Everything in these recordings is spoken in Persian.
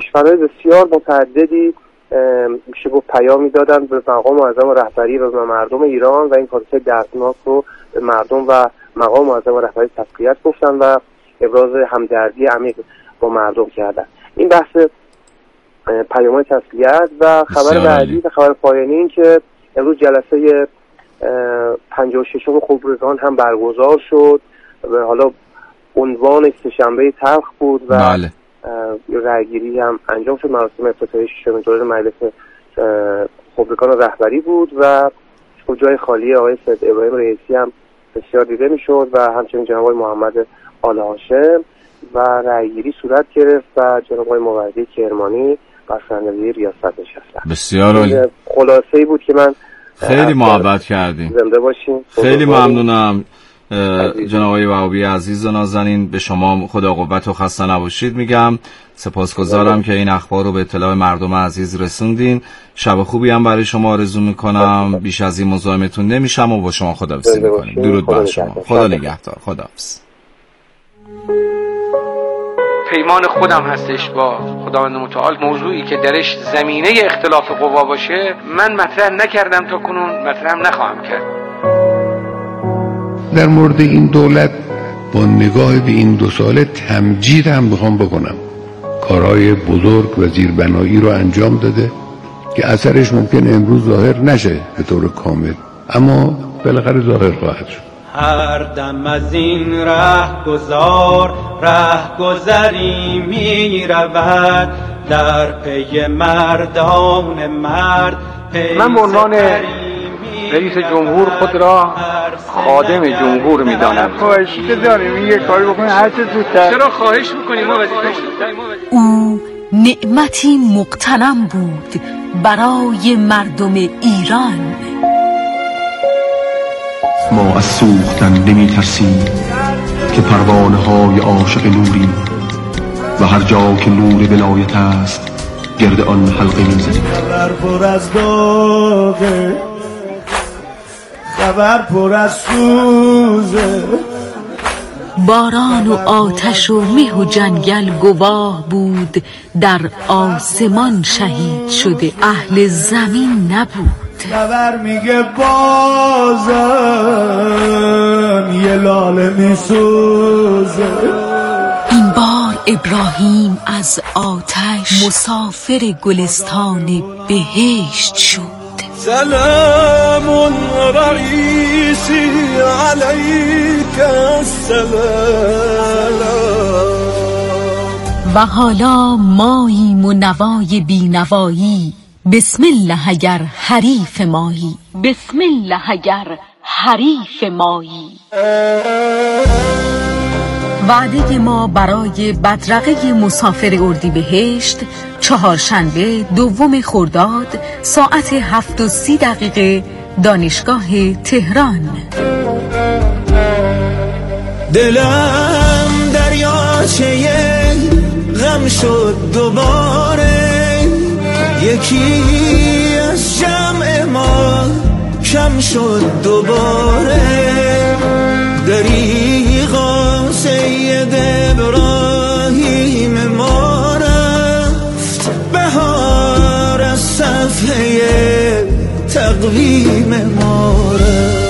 کشورهای بسیار متعددی میشه گفت پیامی دادن به مقام معظم رهبری و به مردم ایران و این حادثه دردناک رو به مردم و مقام معظم رهبری تسلیت گفتن و ابراز همدردی عمیق با مردم کردن. این بحث پیام‌های تسلیت و خبر بعدی و خبر پایانی این که امروز جلسه 56م خبرگان هم برگزار شد و حالا عنوان سه‌شنبه تلخ بود و بله. رأیگیری هم انجام شد. مراسم افتتاحیه ششمین دوره مجلس خبرگان رهبری بود و جای خالی آقای سید ابراهیم رئیسی هم بسیار دیده میشد و همچنین جناب آقای محمد آل هاشم و رأیگیری صورت گرفت و جناب آقای موردی کرمانی بر صندلی ریاست نشستن. بسیار عالی. خلاصه‌ای بود که من خیلی محبت کردیم. زنده باشین. خیلی ممنونم جناب آقای وهابی عزیز و نازنین. به شما خدا قوت و خسته نباشید میگم. سپاسگزارم که این اخبار رو به اطلاع مردم عزیز رسوندین. شب خوبی هم برای شما آرزو میکنم. بیش از این مزاحمتون نمیشم و با شما خداحافظی میکنیم. درود بر شما. خدا نگهدار. خداحافظ. پیمان خودم هستش با خداوند متعال. موضوعی که درش زمینه اختلاف قوا باشه من مطرح نکردم تا کنون، مطرح نخواهم کرد. در مورد این دولت با نگاه به این 2 ساله تمجید هم میخوام بکنم. کارهای بزرگ و زیربنایی رو انجام داده که اثرش ممکن امروز ظاهر نشه به طور کامل، اما بالاخره ظاهر خواهد شد. هر دم از این رهگذری می رود در پی مردان مرد. من به عنوان رئیس جمهور خود را خادم جمهور می دانم. خواهش داریم یه کاری بکنیم هر چه زودتر. چرا خواهش میکنیم؟ ما او نعمتی مقتنم بود برای مردم ایران. ما از سوختن نمی ترسیم که پروانه های عاشق نوری و هر جا که نور ولایت است گرد آن حلقه می زنیم. خبر پر از داغه، خبر پر از سوزه. باران و آتش و مه و جنگل گواه بود، در آسمان شهید شده اهل زمین نبود. خبر میگه بازم یه لاله میسوزه. این بار ابراهیم از آتش مسافر گلستان بهشت شد. سلام رئیسی علیک السلام. و حالا ماییم و نوای بی نوایی، بسم الله اگر حریف مایی، بسم الله اگر حریف مایی. وعده ما برای بدرقه مسافر اردیبهشت چهارشنبه 2 خرداد ساعت 7:30 دانشگاه تهران. دلم دریاچه غم شد دوباره، یکی از جمع ما کم شد دوباره. دریغا سید ابراهیم ما رفت، بهار از صفحه تقویم ما رفت.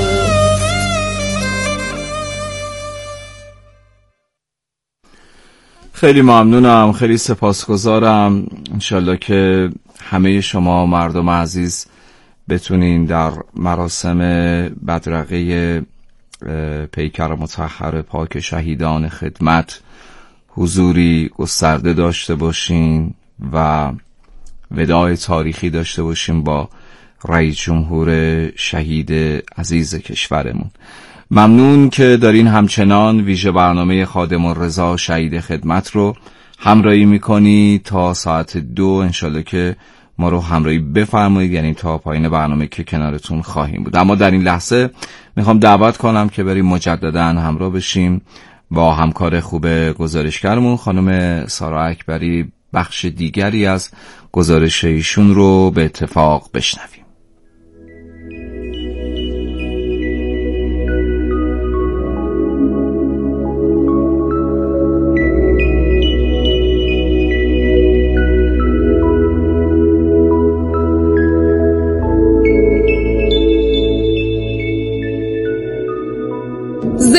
خیلی ممنونم، خیلی سپاسگزارم. انشالله که همه شما مردم عزیز بتونین در مراسم بدرقه پیکر مطهر پاک شهیدان خدمت حضوری گسترده داشته باشین و وداع تاریخی داشته باشین با رئیس جمهور شهید عزیز کشورمون. ممنون که دارین همچنان ویژه برنامه خادم الرضا شهید خدمت رو همراهی میکنی تا ساعت 2. انشالله که ما رو همراهی بفرمایید، یعنی تا پایین برنامه که کنارتون خواهیم بود. اما در این لحظه میخوام دعوت کنم که بریم مجددا همراه بشیم با همکار خوب گزارشگرمون خانم سارا اکبری، بخش دیگری از گزارش ایشون رو به اتفاق بشنویم.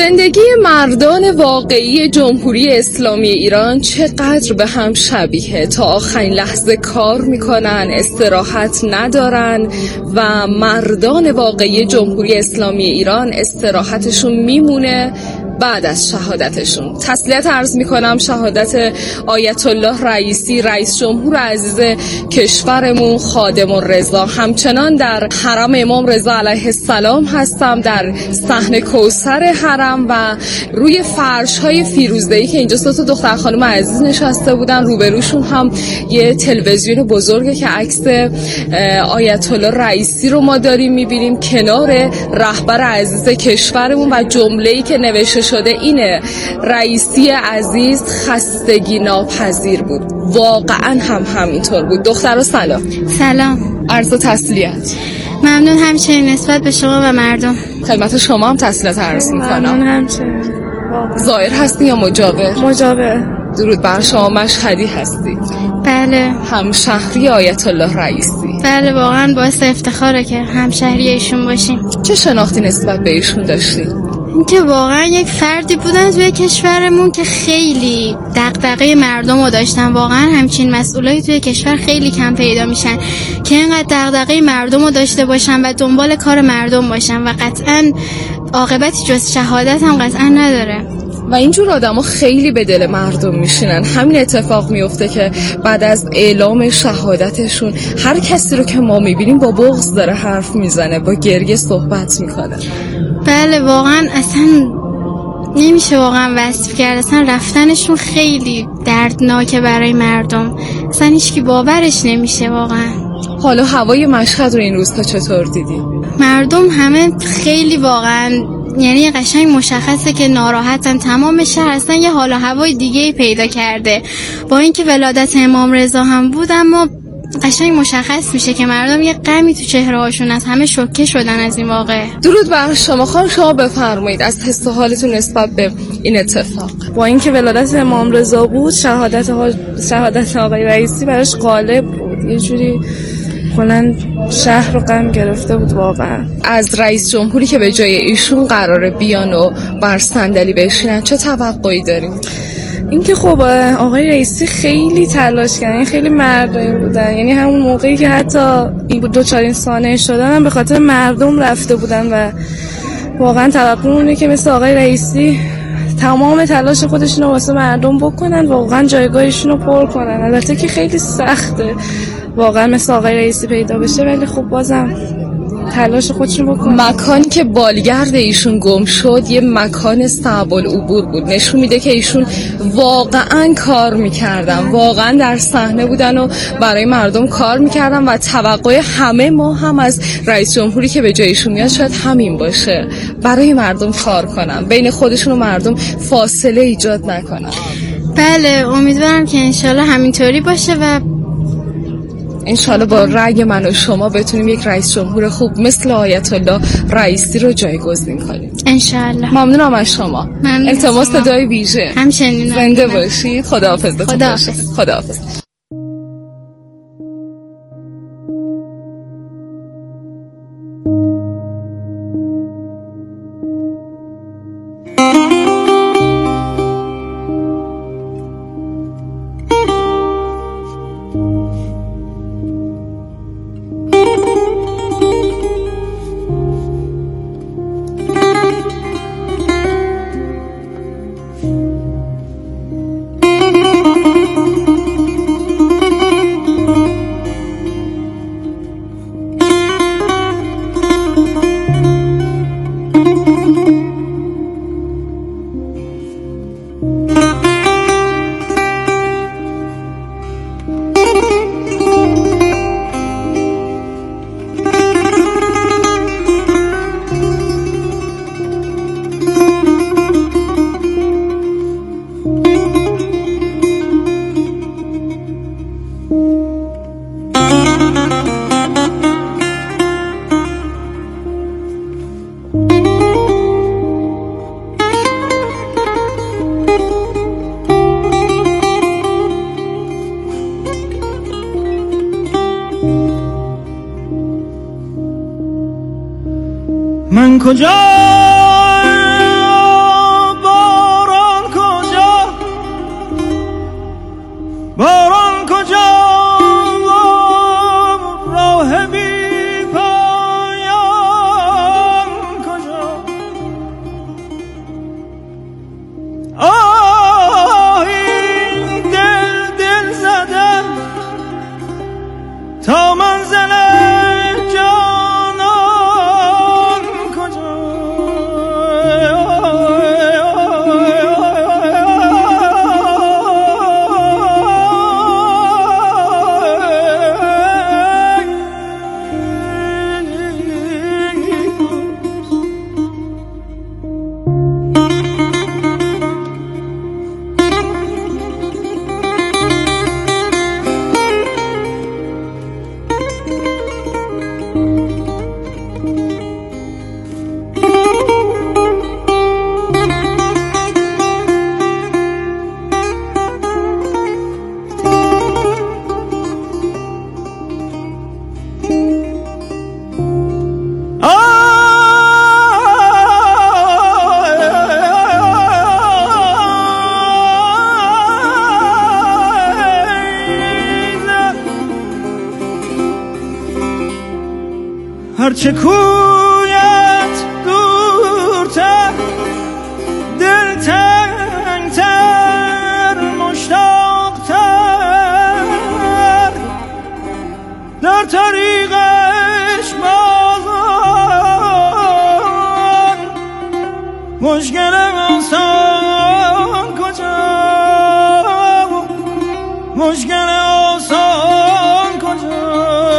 زندگی مردان واقعی جمهوری اسلامی ایران چقدر به هم شبیه. تا آخرین لحظه کار میکنن، استراحت ندارن و مردان واقعی جمهوری اسلامی ایران استراحتشون میمونه بعد از شهادتشون. تسلیت عرض میکنم شهادت آیت الله رئیسی، رئیس جمهور عزیز کشورمون، خادم الرضا. همچنان در حرم امام رضا علیه السلام هستم، در صحن کوثر حرم و روی فرش های فیروزه‌ای که اینجا 3 دختر خانم عزیز نشسته بودن. روبروشون هم یه تلویزیون بزرگه که عکس آیت الله رئیسی رو ما داریم میبینیم کنار رهبر عزیز کشورمون و جمله‌ای که نوشته شده اینه: رئیسی عزیز خستگی ناپذیر بود. واقعا هم همینطور بود. دخترها سلام. سلام. عرض تسلیت. ممنون همچنین نسبت به شما و مردم. خدمت شما هم تسلیت عرض میکنم. ممنون همچنین. زائر هستی یا مجاور؟ مجاور. درود بر شما. مشهدی هستی؟ بله. همشهری آیت الله رئیسی؟ بله، واقعا باعث افتخاره که همشهری ایشون باشیم. چه شناختی نسبت به ایشون داشتی؟ اینکه واقعا یک فردی بودن توی کشورمون که خیلی دغدغه مردم رو داشتن. واقعا همچین مسئولایی توی کشور خیلی کم پیدا میشن که اینقدر دغدغه مردم رو داشته باشن و دنبال کار مردم باشن و قطعا عاقبتی جز شهادت هم قطعا نداره. و اینجور آدم ها خیلی به دل مردم میشینن. همین اتفاق میفته که بعد از اعلام شهادتشون هر کسی رو که ما میبینیم با بغض داره حرف میزنه، با گریه صحبت میکنه. بله واقعا اصلا نمیشه واقعا وصف کرد. اصلا رفتنشون خیلی دردناکه برای مردم. اصلا هیچکی باورش نمیشه واقعا. حالا هوای مشهد رو این روزها چطور دیدی؟ مردم همه خیلی واقعا یعنی قشنگ مشخصه که ناراحتن. تمام شهر اصلا یه حال و هوای دیگه پیدا کرده. با اینکه ولادت امام رضا هم بود اما قشنگ مشخص میشه که مردم یه غمی تو چهره هاشون از همه شوکه شدن از این واقعه. درود بر شما. خانم شما بفرمایید از حس و حالتون نسبت به این اتفاق. با اینکه ولادت امام رضا بود شهادت آقای رئیسی براش غالب بود. یه جوری کلاً شهر رو غم گرفته بود واقعا. از رئیس جمهوری که به جای ایشون قراره بیان و بر صندلی بشینن چه توقعی داریم؟ اینکه خب آقای رئیسی خیلی تلاش کردن، خیلی مردمی بودن. یعنی همون موقعی که حتی این دوچارین سانحه شدن هم به خاطر مردم رفته بودن و واقعا توقع اونه که مثل آقای رئیسی تمام تلاش خودشون رو واسه مردم بکنن، واقعا جایگاهشون رو پر کنن. البته که خیلی سخته واقعا مثل آقای رئیسی پیدا بشه، ولی خب بازم تلاش خودشون بکنن. مکانی که بالگرد ایشون گم شد یه مکان صعب العبور بود. نشون میده که ایشون واقعا کار میکردن، واقعا در صحنه بودن و برای مردم کار میکردن و توقع همه ما هم از رئیس جمهوری که به جای ایشون میاد شاید همین باشه، برای مردم کار کنن، بین خودشون و مردم فاصله ایجاد نکنن. بله امیدوارم که انشالله همینطوری باشه و انشالله با رأی من و شما بتونیم یک رئیس جمهور خوب مثل آیت الله رئیسی رو جایگزین کنیم. انشالله. ممنونم از شما. التماس صدای ویژه. همچنین. زنده باشید. خداحافظ. خداحافظ. من کجا هرچه کویت دورتر دلتنگتر مشتاقتر در طریقش بازان مشکل آسان کجا مشکل آسان کجا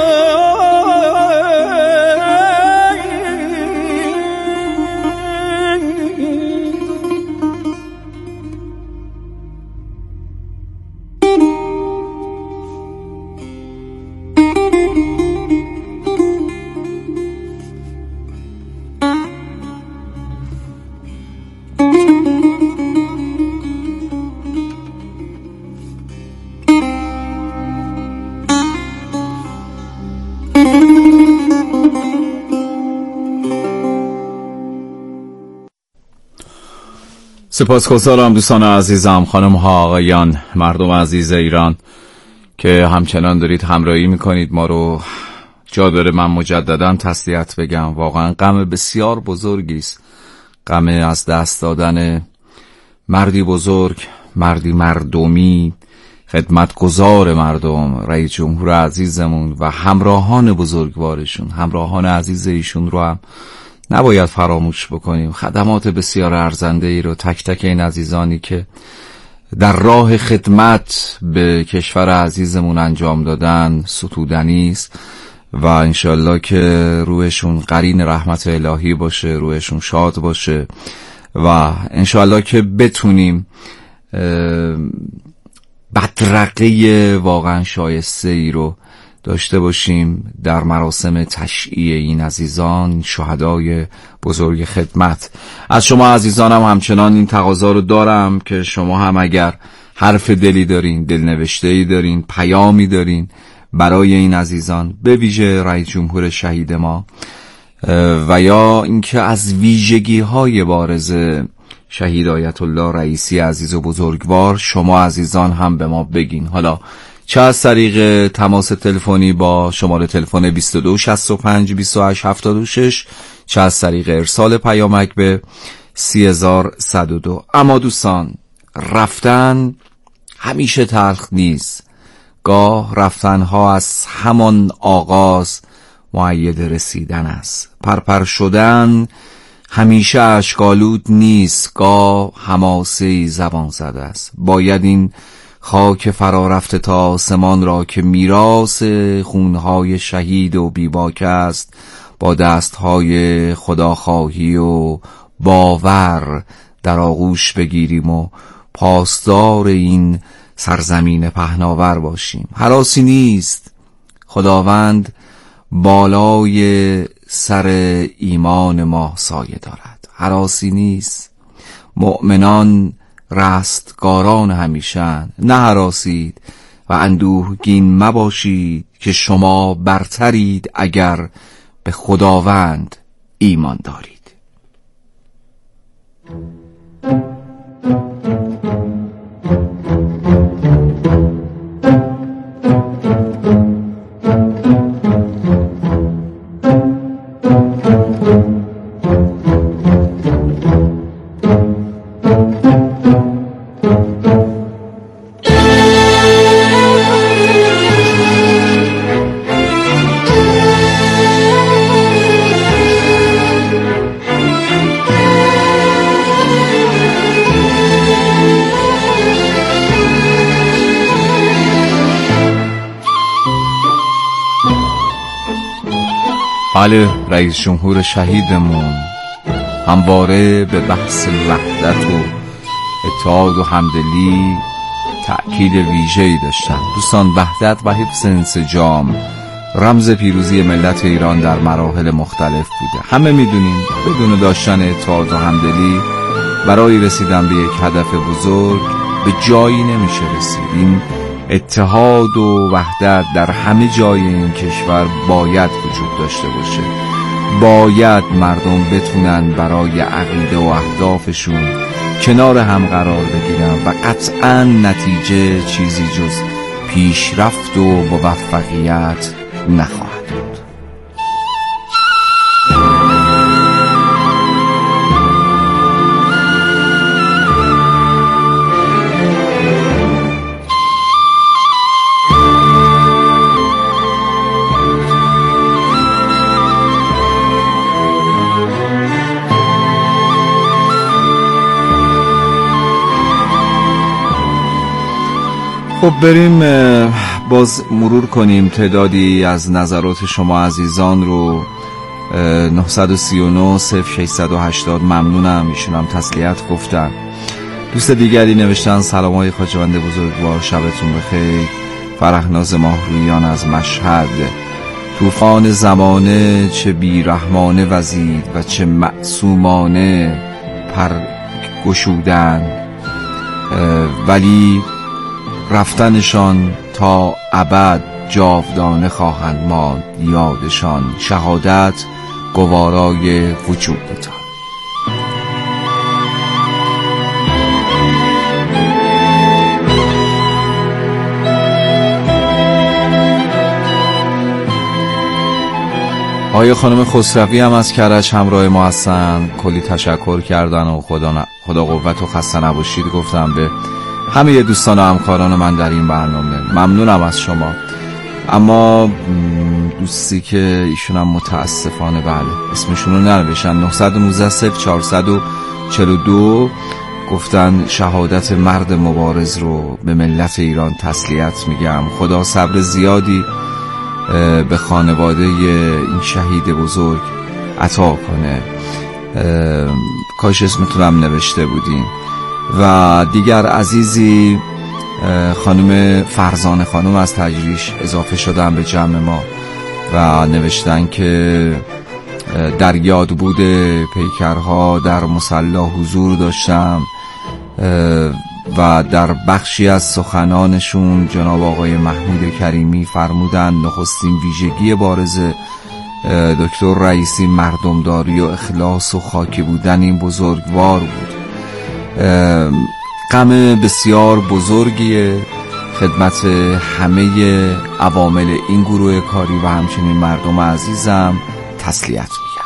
سپاسگزارم دوستان عزیزم، خانم ها، آقایان، مردم عزیز ایران که همچنان دارید همراهی میکنید ما رو. جا داره من مجددا تسلیت بگم، واقعا غم بسیار بزرگی است، غم از دست دادن مردی بزرگ، مردی مردمی، خدمتگزار مردم، رئیس جمهور عزیزمون و همراهان بزرگوارشون، همراهان عزیز ایشون رو هم نباید فراموش بکنیم. خدمات بسیار ارزنده ای رو تک تک این عزیزانی که در راه خدمت به کشور عزیزمون انجام دادن ستودنی است و انشالله که روحشون قرین رحمت الهی باشه، روحشون شاد باشه و انشالله که بتونیم بدرقه واقعا شایسته ای رو داشته باشیم در مراسم تشییع این عزیزان، شهدای بزرگ خدمت. از شما عزیزانم همچنان این تقاضا رو دارم که شما هم اگر حرف دلی دارین، دلنوشته‌ای دارین، پیامی دارین برای این عزیزان، به ویژه رئیس جمهور شهید ما و یا اینکه از ویژگی‌های بارز شهید آیت الله رئیسی عزیز و بزرگوار شما عزیزان هم به ما بگین. حالا چه از طریق تماس تلفنی با شماره تلفن 22 65 28 76، چه از طریق ارسال پیامک به 3102. اما دوستان، رفتن همیشه تلخ نیست. گاه رفتنها از همان آغاز مؤید رسیدن است. پرپر شدن همیشه اشکالود نیست، گاه حماسه‌ای زبان زده است. باید این خاک فرا رفته تا آسمان را که میراث خونهای شهید و بیباک است با دستهای خداخواهی و باور در آغوش بگیریم و پاسدار این سرزمین پهناور باشیم. هراسی نیست، خداوند بالای سر ایمان ما سایه دارد. هراسی نیست، مؤمنان رستگاران همیشن. نه هراسید و اندوهگین مباشید که شما برترید اگر به خداوند ایمان دارید. بله، رئیس جمهور شهیدمون همواره به بحث وحدت و اتحاد و همدلی تأکید ویژه‌ای داشتن. دوستان، وحدت و حفظ انسجام رمز پیروزی ملت ایران در مراحل مختلف بوده. همه میدونیم بدون داشتن اتحاد و همدلی برای رسیدن به یک هدف بزرگ به جایی نمیشه رسید. این اتحاد و وحدت در همه جای این کشور باید وجود داشته باشه. باید مردم بتونن برای عقیده و اهدافشون کنار هم قرار بگیرن و قطعاً نتیجه چیزی جز پیشرفت و موفقیت نخواهد بود. خب بریم باز مرور کنیم تعدادی از نظرات شما عزیزان رو. 939 0680 ممنونم، ایشون هم تسلیت گفتن. دوست دیگری نوشتن سلامای خواجه‌بند بزرگوار، شبتون بخیر. فرهناز ماهرویان از مشهد، طوفان زمانه چه بیرحمانه وزید و چه معصومانه پر گشودن، ولی رفتنشان تا ابد جاودانه خواهند ماند یادشان، شهادت گوارای وجودتان. آقای خانم خسروی هم از کرج همراه ما هستن، کلی تشکر کردن و خدا قوت و خسته نباشید گفتم به همه دوستان و همکاران من در این برنامه. ممنونم از شما. اما دوستی که ایشون هم متاسفانه بله اسمشون رو ننوشتن، 919 0442 گفتن شهادت مرد مبارز رو به ملت ایران تسلیت میگم، خدا صبر زیادی به خانواده این شهید بزرگ عطا کنه. کاش اسمتونم نوشته بودین. و دیگر عزیزی خانم فرزانه خانم از تجریش اضافه شدن به جمع ما و نوشتن که در یاد بود پیکرها در مصلی حضور داشتم و در بخشی از سخنانشون جناب آقای محمود کریمی فرمودن نخستین ویژگی بارز دکتر رئیسی مردمداری و اخلاص و خاکی بودن این بزرگوار بود. غم بسیار بزرگی خدمت همه عوامل این گروه کاری و همچنین مردم عزیزم تسلیت میگم.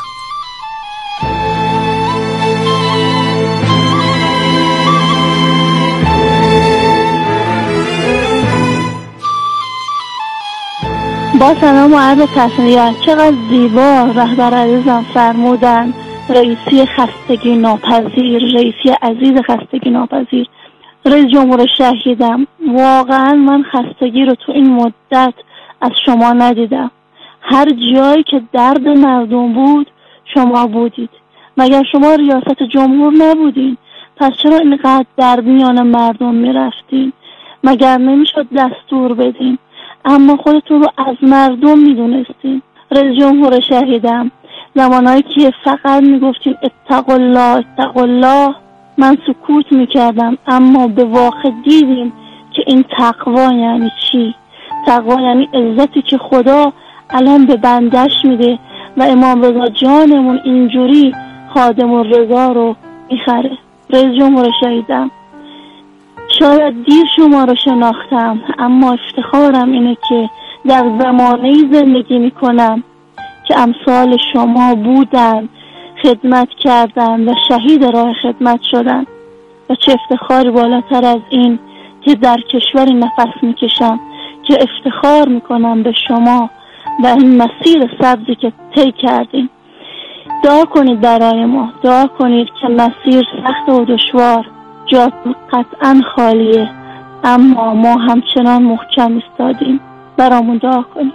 با سلام و عرض تسلیت. چقدر زیبا رهبر عزیزم فرمودن رئیسی خستگی ناپذیر، رئیسی عزیز خستگی ناپذیر. رئیس جمهور شهیدم، واقعا من خستگی رو تو این مدت از شما ندیدم. هر جایی که درد مردم بود شما بودید. مگر شما ریاست جمهور نبودین؟ پس چرا اینقدر در میان مردم میرفتین؟ مگر نمیشد دستور بدین؟ اما خودتون رو از مردم میدونستین. رئیس جمهور شهیدم، زمانهایی که فقط میگفتین اتقوا الله اتقوا الله، من سکوت میکردم، اما به واقع دیدیم که این تقوا یعنی چی. تقوا یعنی عزتی که خدا الان به بندش میده و امام رضا جانمون اینجوری خادم الرضا رو میخره. رئیس جمهور شهیدم، شاید دیر شما رو شناختم، اما افتخارم اینه که در زمانه‌ای زندگی میکنم که امثال شما بودن، خدمت کردن و شهید راه خدمت شدن. و چه افتخاری بالاتر از این که در کشوری نفس میکشم که افتخار میکنم به شما و این مسیر سبزی که طی کردیم. دعا کنید برای ما، دعا کنید که مسیر سخت و دشوار، جا قطعا خالیه، اما ما همچنان محکم ایستادیم. برامون دعا کنید.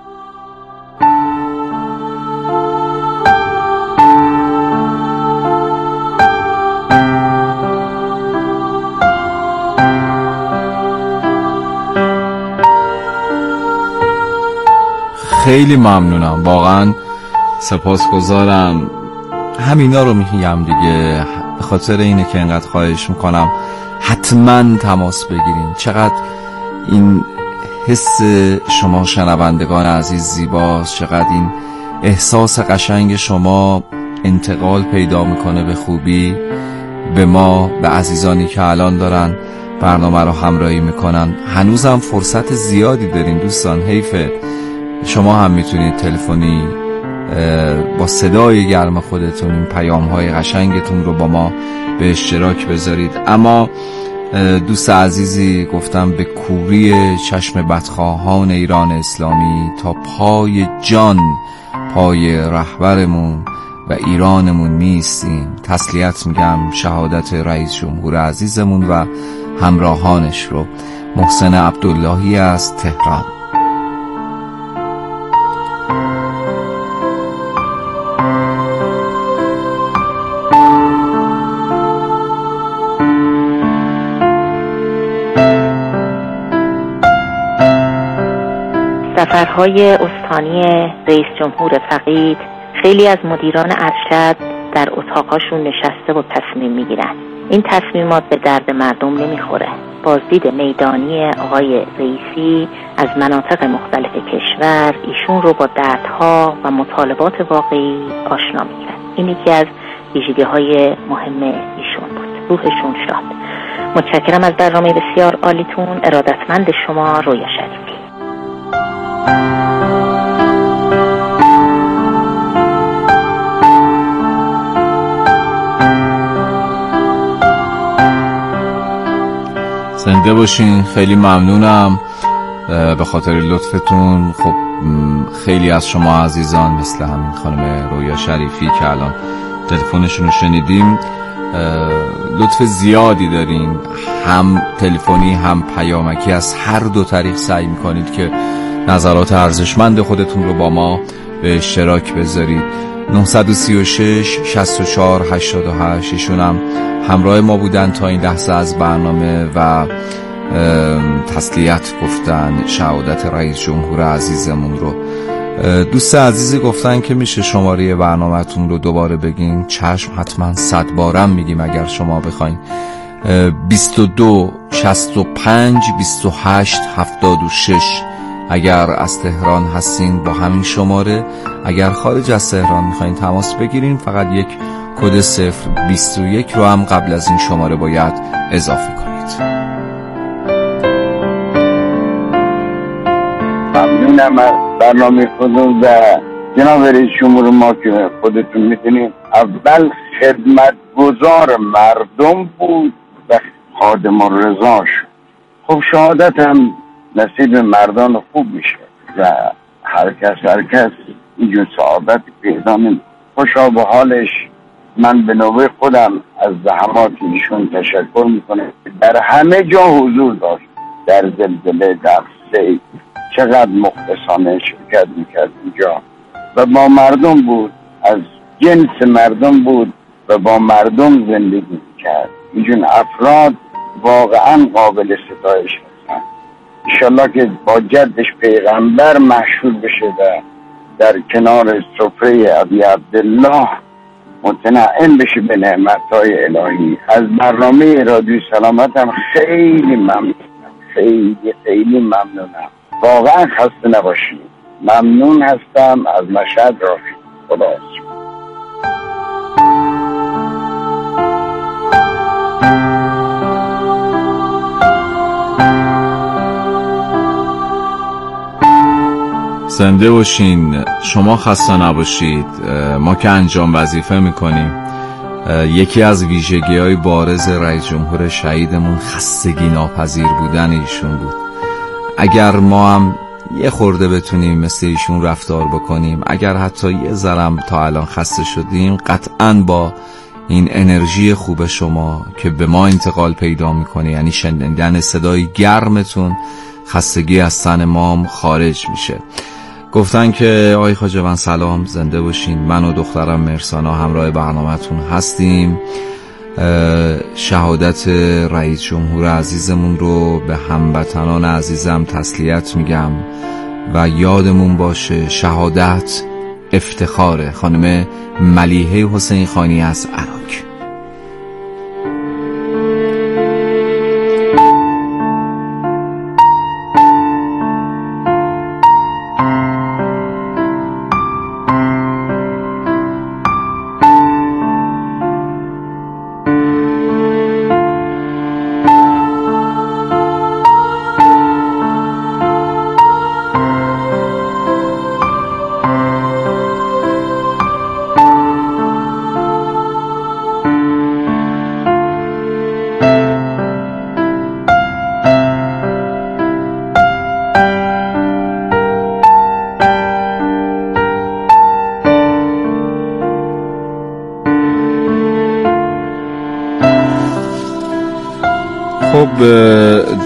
خیلی ممنونم، واقعا سپاسگزارم. همینا رو میگم دیگه، به خاطر اینه که اینقدر خواهش میکنم حتما تماس بگیرین. چقدر این حس شما شنوندگان عزیز زیباست، چقدر این احساس قشنگ شما انتقال پیدا میکنه به خوبی به ما، به عزیزانی که الان دارن برنامه رو همراهی میکنن. هنوزم فرصت زیادی دارین دوستان، حیفه. شما هم میتونید تلفنی با صدای گرم خودتون این پیام‌های قشنگتون رو با ما به اشتراک بذارید. اما دوست عزیزی گفتم به کوری چشم بدخواهان ایران اسلامی تا پای جان پای رهبرمون و ایرانمون میستیم. تسلیت میگم شهادت رئیس جمهور عزیزمون و همراهانش رو. محسن عبداللهی از تهران. سفرهای استانی رئیس جمهور فقید خیلی از مدیران ارشد در اتاقاشون نشسته و تصمیم میگیرن. این تصمیمات به درد مردم نمیخوره. بازدید میدانی آقای رئیسی از مناطق مختلف کشور ایشون رو با دردها و مطالبات واقعی آشنا میکرد. این یکی از ویژگی‌های مهم ایشون بود. روحشون شاد. متشکرم از برنامه بسیار عالیتون. ارادتمند شما، رویا شریفی. زنده باشین. خیلی ممنونم به خاطر لطفتون. خب خیلی از شما عزیزان مثل همین خانم رویا شریفی که الان تلفنشون رو شنیدیم لطف زیادی دارین، هم تلفنی هم پیامکی، از هر دو طریق سعی میکنید که نظرات ارزشمند خودتون رو با ما به اشتراک بذارید. 936 64 88 ایشون هم همراه ما بودن تا این لحظه از برنامه و تسلیت گفتن شهادت رئیس جمهور عزیزمون رو. دوست عزیزی گفتن که میشه شماره برنامه‌تون رو دوباره بگین. چشم، حتما 100 بارم میگیم اگر شما بخواین. 22 65 28 76 اگر از تهران هستین با همین شماره. اگر خارج از تهران میخواین تماس بگیرین فقط یک کد 021 رو هم قبل از این شماره باید اضافه کنید. ممنونم از برنامه خودتون و جناب رئیس جمهور ما که خودتون میدونید اول خدمتگزار مردم بود و خادم الرضا شد. خب شهادت هم نصیب مردان خوب میشه و هر کس اینجور صحابت پیدا نمی. خوشا به حالش. من به نوبه خودم از زحمات ایشون تشکر میکنم. در همه جا حضور داشت، در زلزله، در سیل، چقدر مخلصانه شرکت میکرد اینجا و با مردم بود، از جنس مردم بود و با مردم زندگی میکرد. اینجور افراد واقعا قابل ستایش هستن. انشالله که با جدش پیغمبر مشهور بشه و در کنار سفره ابی عبدالله متنعم بشه به نعمتهای الهی. از برنامه رادیو سلامت هم خیلی ممنونم، خیلی ممنونم. واقعا خسته نباشید. ممنون هستم. از مشهد رافی. خدا حافظ. زنده باشین. شما خسته نباشید. ما که انجام وظیفه میکنیم. یکی از ویژگی‌های بارز رئیس جمهور شهیدمون خستگی ناپذیر بودن ایشون بود. اگر ما هم یه خورده بتونیم مثل ایشون رفتار بکنیم، اگر حتی یه ذرم تا الان خسته شدیم، قطعاً با این انرژی خوب شما که به ما انتقال پیدا میکنه، یعنی شنیدن صدای گرمتون، خستگی از تن ما خارج میشه. گفتن که آقای خواجه‌بند سلام، زنده باشین. من و دخترم مرسانا همراه برنامه‌تون هستیم. شهادت رئیس جمهور عزیزمون رو به هموطنان عزیزم تسلیت میگم و یادمون باشه شهادت افتخاره. خانم ملیحه حسین خانی از عراق.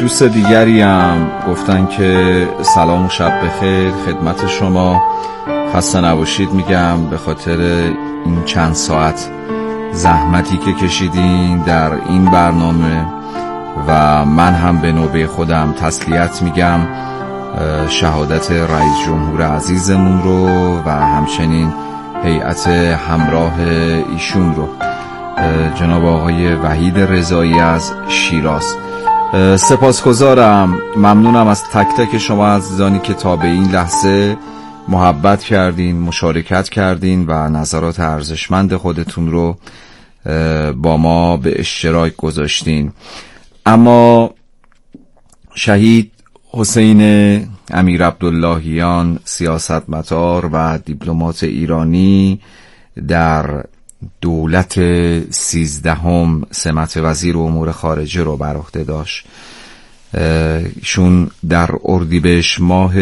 دوست دیگری هم گفتن که سلام و شب بخیر خدمت شما، خسته نباشید میگم به خاطر این چند ساعت زحمتی که کشیدین در این برنامه و من هم به نوبه خودم تسلیت میگم شهادت رئیس جمهور عزیزمون رو و همچنین هیئت همراه ایشون رو، جناب آقای وحید رضایی از شیراز. سپاسگزارم، ممنونم از تک تک شما عزیزانی که تا به این لحظه محبت کردین، مشارکت کردین و نظرات ارزشمند خودتون رو با ما به اشتراک گذاشتین. اما شهید حسین امیرعبداللهیان سیاستمدار و دیپلمات ایرانی در دولت 13 سمت وزیر امور خارجه رو بر عهده داشت. ایشون در اردیبهشت ماه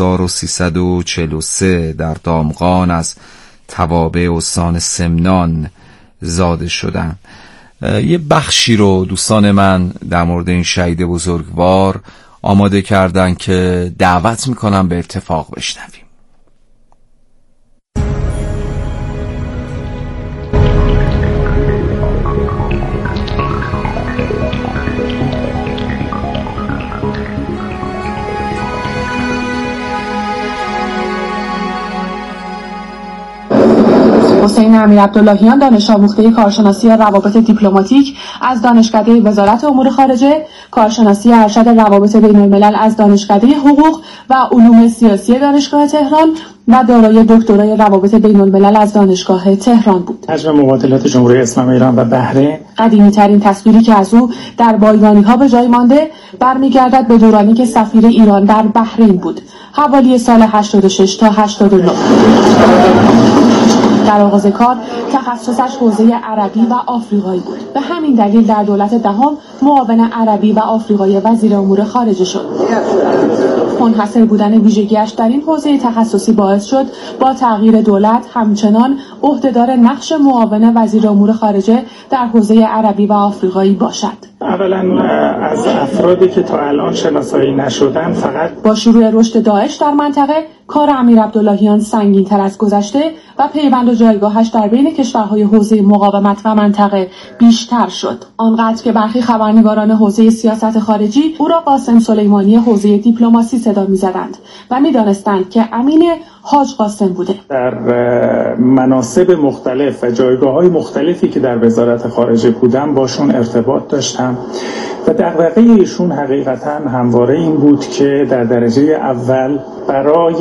1343 در دامغان از توابع استان سمنان زاده شدن. یه بخشی رو دوستان من در مورد این شهید بزرگوار آماده کردن که دعوت میکنم به اتفاق بشنویم. حسین امیرعبداللهیان دانش آموخته کارشناسی روابط دیپلماتیک از دانشکده وزارت امور خارجه، کارشناسی ارشد روابط بین الملل از دانشکده حقوق و علوم سیاسی دانشگاه تهران و دارای دکترای روابط بین الملل از دانشگاه تهران بود. حجم مبادلات جمهوری اسلامی ایران و بحرین، قدیمی ترین تصویری که از او در بایگانی ها به جای مانده برمیگردد به دورانی که سفیر ایران در بحرین بود، حوالی سال 86 تا 89. در آغاز کار تخصصش حوزه عربی و آفریقایی بود. به همین دلیل در دولت دهم معاون عربی و آفریقایی وزیر امور خارجه شد. منحصر بودن ویژگی‌اش در این حوزه تخصصی باعث شد با تغییر دولت همچنان عهدهدار نقش معاون وزیر امور خارجه در حوزه عربی و آفریقایی باشد. اولا از افرادی که تا الان شناسایی نشدن، فقط با شروع رشد داعش در منطقه کار امیرعبداللهیان سنگین‌تر از گذشته و پیوند و جایگاهش در بین کشورهای حوزه مقاومت و منطقه بیشتر شد، آنقدر که برخی خبرنگاران حوزه سیاست خارجی او را قاسم سلیمانی حوزه دیپلماسی صدا می‌زدند و می‌دانستند که امین حاج قاسم بوده. در مناصب مختلف و جایگاه‌های مختلفی که در وزارت خارجه بودم باشون ارتباط داشتم و دغدغه ایشون حقیقتاً همواره این بود که در درجه اول برای